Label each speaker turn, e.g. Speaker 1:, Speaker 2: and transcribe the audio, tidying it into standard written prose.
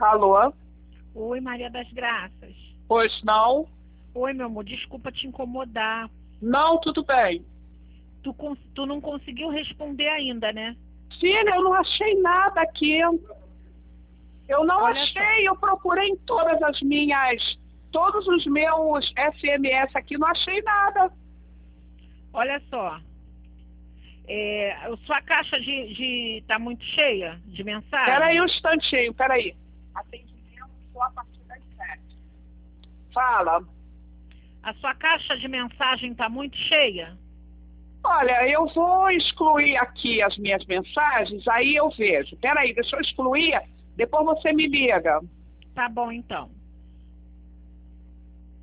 Speaker 1: Alô?
Speaker 2: Oi, Maria das Graças.
Speaker 1: Pois não?
Speaker 2: Oi, meu amor, desculpa te incomodar.
Speaker 1: Não, tudo bem.
Speaker 2: Tu não conseguiu responder ainda, né?
Speaker 1: Filha, eu não achei nada aqui. Eu não
Speaker 2: Olha
Speaker 1: achei, eu procurei em todos os meus SMS aqui, não achei nada.
Speaker 2: Olha só. Sua caixa tá muito cheia de mensagem?
Speaker 1: Peraí um instantinho, peraí. Atendimento só a partir das 7. Fala.
Speaker 2: A sua caixa de mensagem tá muito cheia?
Speaker 1: Olha, eu vou excluir aqui as minhas mensagens, aí eu vejo. Peraí, deixa eu excluir, depois você me liga.
Speaker 2: Tá bom, então.